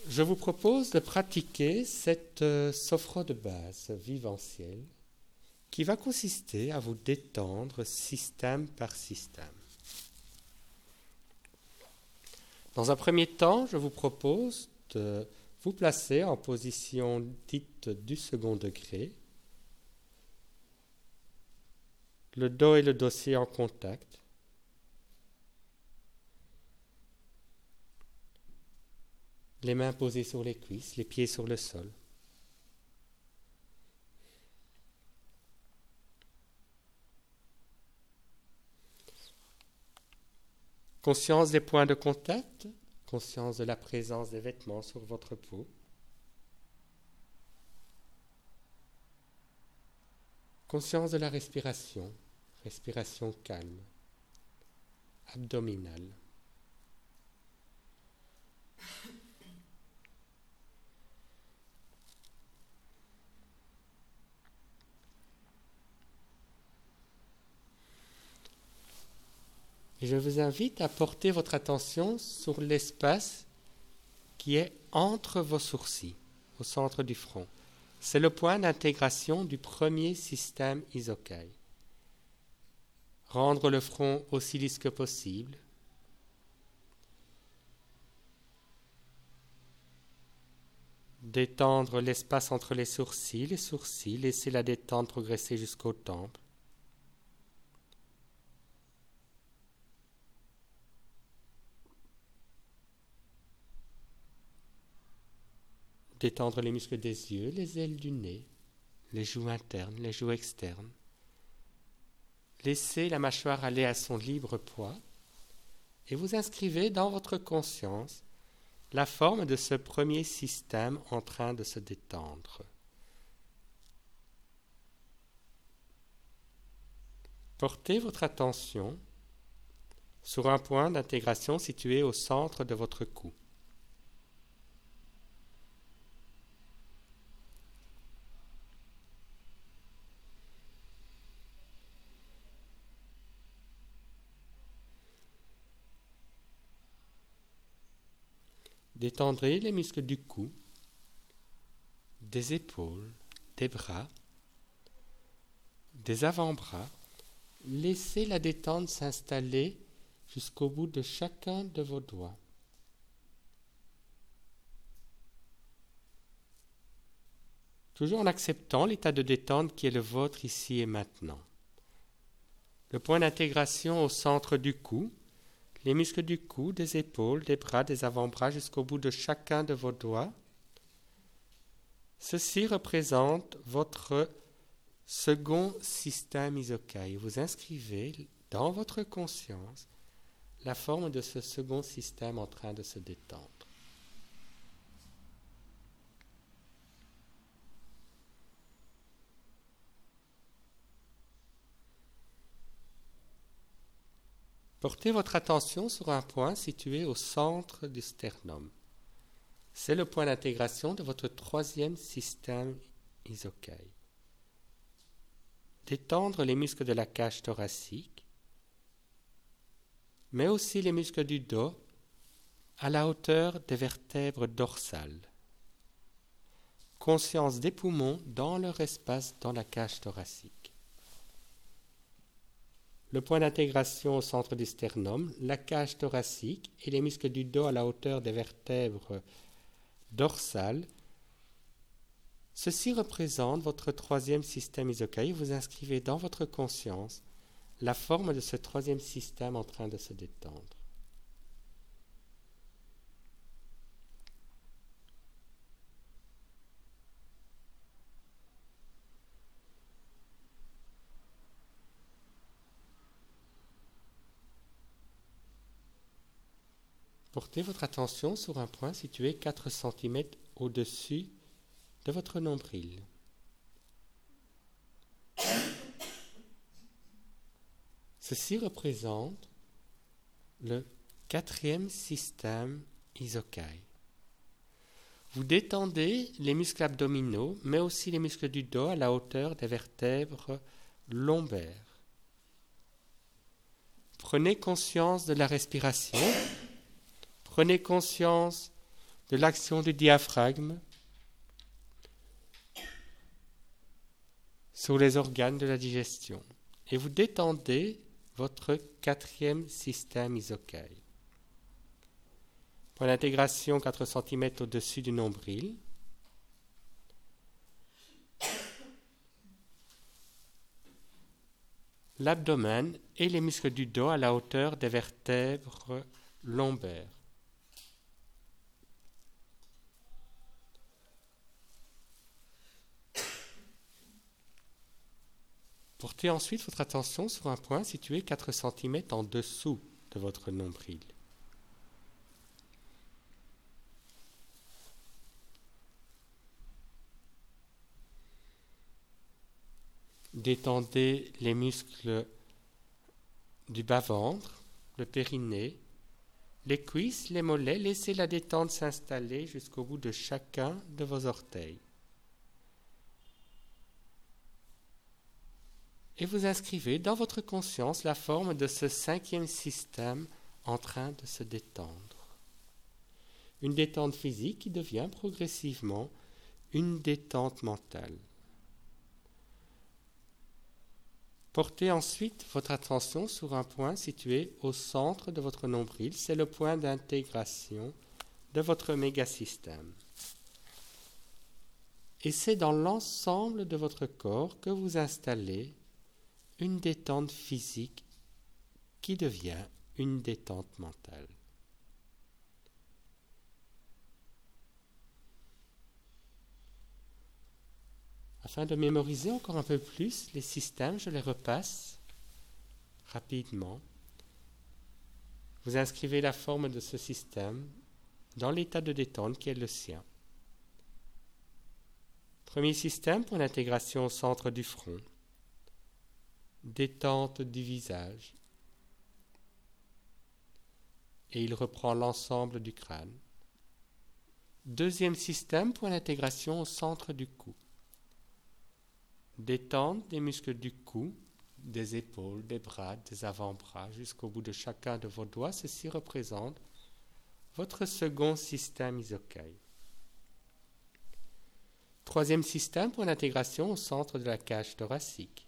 Je vous propose de pratiquer cette sophro de base vivencielle qui va consister à vous détendre système par système. Dans un premier temps, je vous propose de vous placer en position dite du second degré, le dos et le dossier en contact. Les mains posées sur les cuisses, les pieds sur le sol. Conscience des points de contact, conscience de la présence des vêtements sur votre peau. Conscience de la respiration, respiration calme, abdominale. Et je vous invite à porter votre attention sur l'espace qui est entre vos sourcils, au centre du front. C'est le point d'intégration du premier système Isokai. Rendre le front aussi lisse que possible. Détendre l'espace entre les sourcils, laisser la détente progresser jusqu'aux tempes. Détendre les muscles des yeux, les ailes du nez, les joues internes, les joues externes. Laissez la mâchoire aller à son libre poids et vous inscrivez dans votre conscience la forme de ce premier système en train de se détendre. Portez votre attention sur un point d'intégration situé au centre de votre cou. Détendrez les muscles du cou, des épaules, des bras, des avant-bras. Laissez la détente s'installer jusqu'au bout de chacun de vos doigts. Toujours en acceptant l'état de détente qui est le vôtre ici et maintenant. Le point d'intégration au centre du cou, les muscles du cou, des épaules, des bras, des avant-bras jusqu'au bout de chacun de vos doigts. Ceci représente votre second système Isokai. Vous inscrivez dans votre conscience la forme de ce second système en train de se détendre. Portez votre attention sur un point situé au centre du sternum. C'est le point d'intégration de votre troisième système Isokai. Détendre les muscles de la cage thoracique, mais aussi les muscles du dos à la hauteur des vertèbres dorsales. Conscience des poumons dans leur espace dans la cage thoracique. Le point d'intégration au centre du sternum, la cage thoracique et les muscles du dos à la hauteur des vertèbres dorsales. Ceci représente votre troisième système Isokai. Vous inscrivez dans votre conscience la forme de ce troisième système en train de se détendre. Portez votre attention sur un point situé 4 cm au-dessus de votre nombril. Ceci représente le quatrième système Isokai. Vous détendez les muscles abdominaux, mais aussi les muscles du dos à la hauteur des vertèbres lombaires. Prenez conscience de la respiration. Prenez conscience de l'action du diaphragme sur les organes de la digestion. Et vous détendez votre quatrième système isoquet. Point d'intégration 4 cm au-dessus du nombril. L'abdomen et les muscles du dos à la hauteur des vertèbres lombaires. Portez ensuite votre attention sur un point situé 4 cm en dessous de votre nombril. Détendez les muscles du bas-ventre, le périnée, les cuisses, les mollets. Laissez la détente s'installer jusqu'au bout de chacun de vos orteils. Et vous inscrivez dans votre conscience la forme de ce cinquième système en train de se détendre. Une détente physique qui devient progressivement une détente mentale. Portez ensuite votre attention sur un point situé au centre de votre nombril. C'est le point d'intégration de votre mégasystème. Et c'est dans l'ensemble de votre corps que vous installez une détente physique qui devient une détente mentale. Afin de mémoriser encore un peu plus les systèmes, je les repasse rapidement. Vous inscrivez la forme de ce système dans l'état de détente qui est le sien. Premier système, pour l'intégration au centre du front. Détente du visage. Et il reprend l'ensemble du crâne. Deuxième système, pour l'intégration au centre du cou. Détente des muscles du cou, des épaules, des bras, des avant-bras, jusqu'au bout de chacun de vos doigts. Ceci représente votre second système isoquet. Troisième système pour l'intégration au centre de la cage thoracique.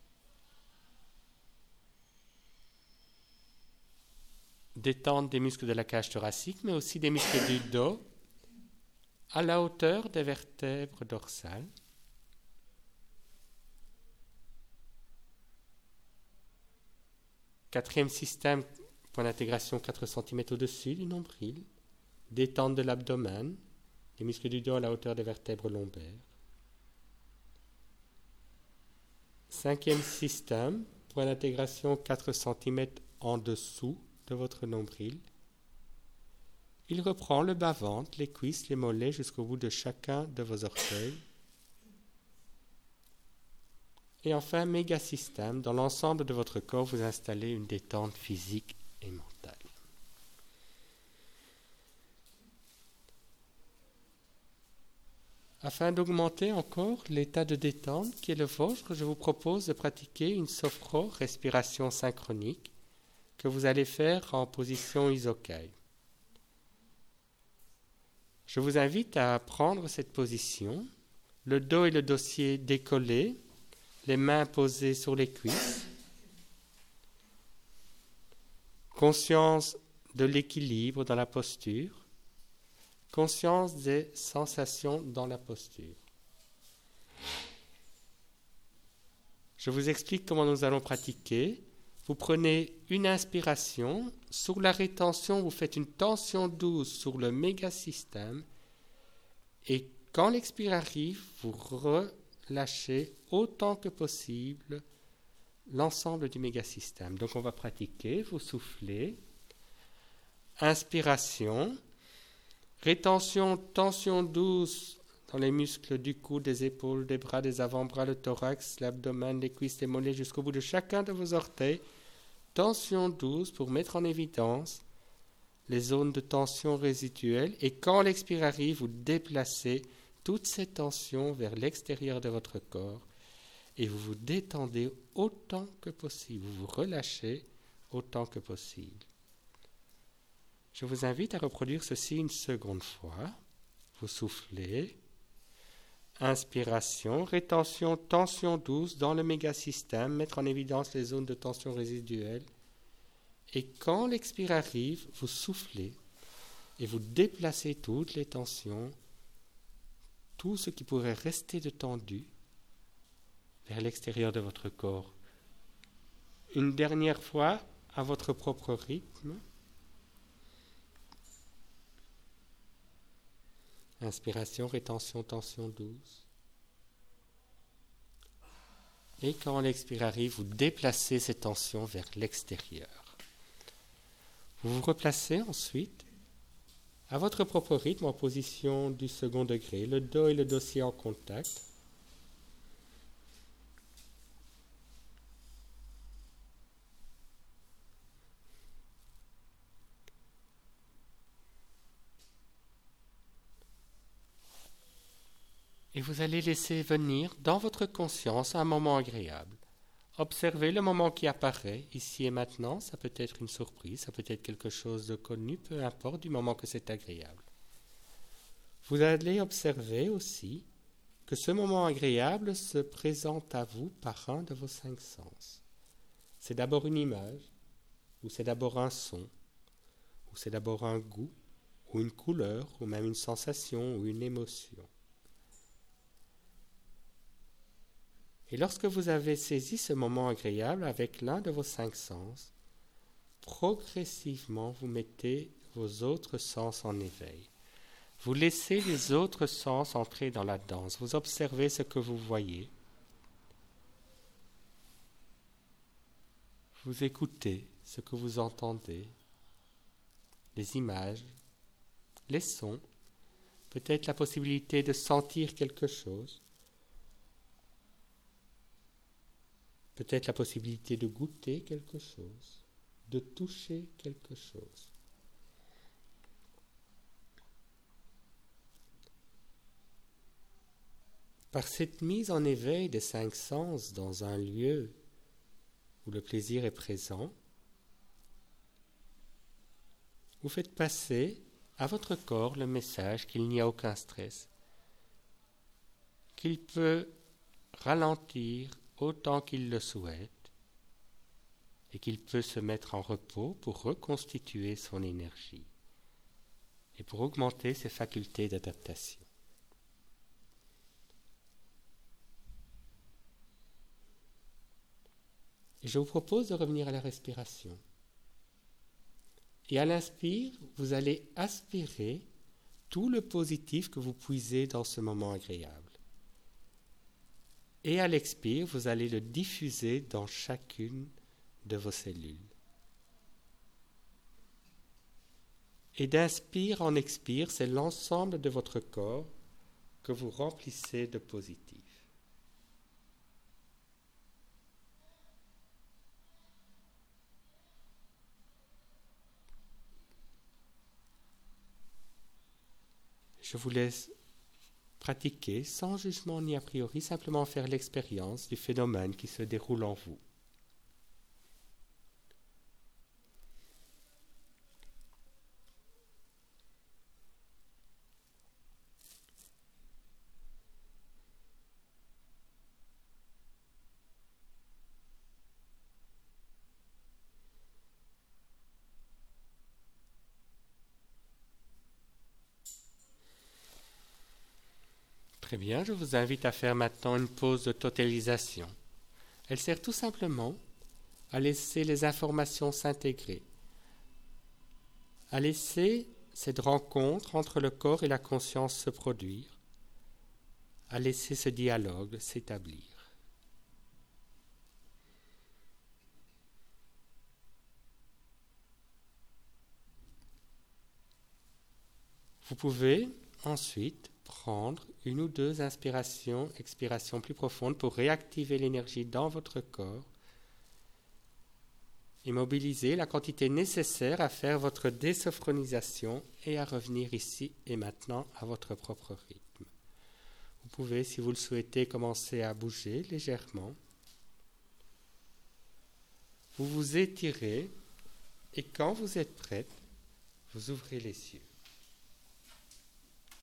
Détente des muscles de la cage thoracique, mais aussi des muscles du dos, à la hauteur des vertèbres dorsales. Quatrième système, point d'intégration 4 cm au-dessus du nombril. Détente de l'abdomen, les muscles du dos à la hauteur des vertèbres lombaires. Cinquième système, point d'intégration 4 cm en dessous de votre nombril. Il reprend le bas-ventre, les cuisses, les mollets jusqu'au bout de chacun de vos orteils. Et enfin, mégasystème, dans l'ensemble de votre corps, vous installez une détente physique et mentale. Afin d'augmenter encore l'état de détente qui est le vôtre, je vous propose de pratiquer une sophro-respiration synchronique que vous allez faire en position isoquet. Je vous invite à prendre cette position, le dos et le dossier décollés, les mains posées sur les cuisses. Conscience de l'équilibre dans la posture. Conscience des sensations dans la posture. Je vous explique comment nous allons pratiquer. Vous prenez une inspiration. Sur la rétention, vous faites une tension douce sur le mégasystème. Et quand l'expire arrive, vous relâchez autant que possible l'ensemble du mégasystème. Donc on va pratiquer, vous soufflez, inspiration, rétention, tension douce dans les muscles du cou, des épaules, des bras, des avant-bras, le thorax, l'abdomen, les cuisses, les mollets jusqu'au bout de chacun de vos orteils. Tension douce pour mettre en évidence les zones de tension résiduelles et quand l'expire arrive, vous déplacez toutes ces tensions vers l'extérieur de votre corps et vous vous détendez autant que possible, vous vous relâchez autant que possible. Je vous invite à reproduire ceci une seconde fois. vous soufflez. Inspiration, rétention, tension douce dans le mégasystème, mettre en évidence les zones de tension résiduelle. Et quand l'expire arrive, vous soufflez et vous déplacez toutes les tensions, tout ce qui pourrait rester de tendu vers l'extérieur de votre corps. Une dernière fois, à votre propre rythme. Inspiration, rétention, tension douce. Et quand l'expire arrive, vous déplacez ces tensions vers l'extérieur. Vous vous replacez ensuite à votre propre rythme en position du second degré, le dos et le dossier en contact. Et vous allez laisser venir dans votre conscience un moment agréable. Observez le moment qui apparaît, ici et maintenant. Ça peut être une surprise, ça peut être quelque chose de connu, peu importe du moment que c'est agréable. Vous allez observer aussi que ce moment agréable se présente à vous par un de vos 5 sens. C'est d'abord une image, ou c'est d'abord un son, ou c'est d'abord un goût, ou une couleur, ou même une sensation, ou une émotion. Et lorsque vous avez saisi ce moment agréable avec l'un de vos 5 sens, progressivement vous mettez vos autres sens en éveil. Vous laissez les autres sens entrer dans la danse. Vous observez ce que vous voyez. Vous écoutez ce que vous entendez, les images, les sons, peut-être la possibilité de sentir quelque chose. Peut-être la possibilité de goûter quelque chose, de toucher quelque chose. Par cette mise en éveil des 5 sens dans un lieu où le plaisir est présent, vous faites passer à votre corps le message qu'il n'y a aucun stress, qu'il peut ralentir autant qu'il le souhaite et qu'il peut se mettre en repos pour reconstituer son énergie et pour augmenter ses facultés d'adaptation. Et je vous propose de revenir à la respiration. Et à l'inspire, vous allez aspirer tout le positif que vous puisez dans ce moment agréable. Et à l'expire, vous allez le diffuser dans chacune de vos cellules. Et d'inspire en expire, c'est l'ensemble de votre corps que vous remplissez de positif. Je vous laisse pratiquer sans jugement ni a priori, simplement faire l'expérience du phénomène qui se déroule en vous. Très bien, je vous invite à faire maintenant une pause de totalisation. Elle sert tout simplement à laisser les informations s'intégrer, à laisser cette rencontre entre le corps et la conscience se produire, à laisser ce dialogue s'établir. Vous pouvez ensuite prendre une ou deux inspirations, expirations plus profondes pour réactiver l'énergie dans votre corps et mobiliser la quantité nécessaire à faire votre désophronisation et à revenir ici et maintenant à votre propre rythme. Vous pouvez, si vous le souhaitez, commencer à bouger légèrement. Vous vous étirez et quand vous êtes prête, vous ouvrez les yeux.